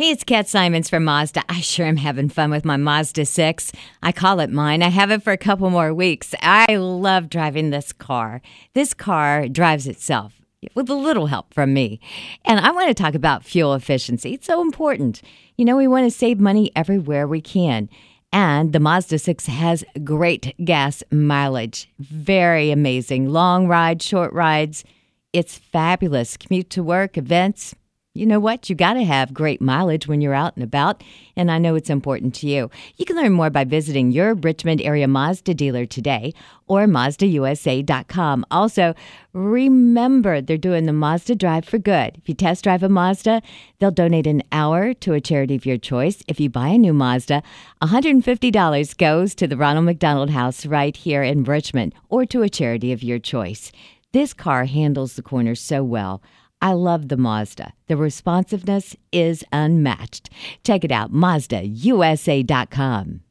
Hey, it's Kat Simons from Mazda. I sure am having fun with my Mazda 6. I call it mine. I have it for a couple more weeks. I love driving this car. This car drives itself with a little help from me. And I want to talk about fuel efficiency. It's so important. You know, we want to save money everywhere we can. And the Mazda 6 has great gas mileage. Very amazing. Long rides, short rides. It's fabulous. Commute to work, events. You know what? You got to have great mileage when you're out and about, and I know it's important to you. You can learn more by visiting your Richmond area Mazda dealer today or MazdaUSA.com. Also, remember, they're doing the Mazda Drive for Good. If you test drive a Mazda, they'll donate an hour to a charity of your choice. If you buy a new Mazda, $150 goes to the Ronald McDonald House right here in Richmond or to a charity of your choice. This car handles the corners so well. I love the Mazda. The responsiveness is unmatched. Check it out, MazdaUSA.com.